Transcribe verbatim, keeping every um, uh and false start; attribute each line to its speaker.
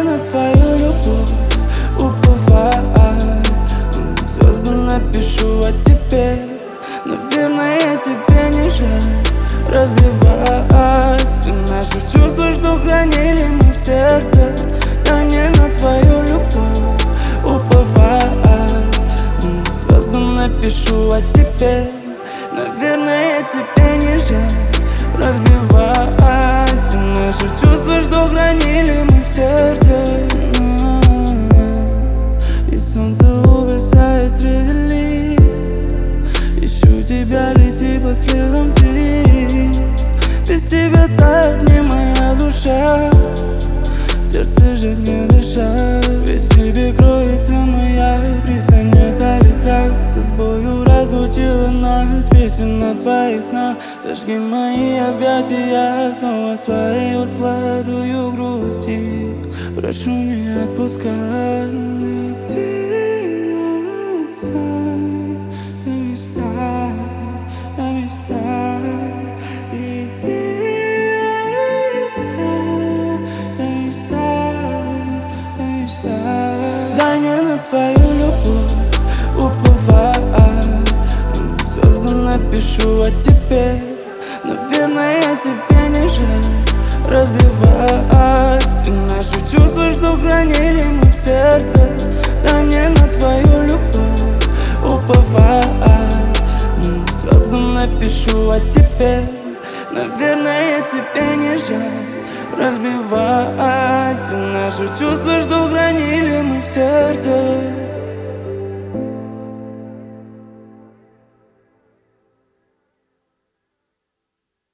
Speaker 1: на твою любовь уповать. Звезды напишу о тебе. Наверное, тебе не жаль разбивать все наши чувства, что хранили мы в сердце. Дай мне на твою любовь уповать. Звезды напишу о тебе. Наверное, тебе не жаль разбивать все наши чувства, что хранили мы в сердце. И солнце угасает среди лист. Ищу тебя, лети по следам птиц. Без тебя тает не моя душа, сердце же не дышать. Ведь в тебе кроется моя пристань, дали крах. С тобою разлучила нас песен на твоих снах. Зажги мои объятия, снова свою сладкую грусти. Прошу, не отпускай. Лети, не бросай. Я мечтаю, я мечтаю. Иди, дай мне на твою любовь уповать. Звезды напишу о тебе. Наверное, тебе не жаль разбивать все наши чувства, что хранили мы в сердце. Дай мне на твою любовь уповать. Звезды напишу о тебе. Наверное, тебе не жаль разбивать все наши чувства, что хранили мы в сердце.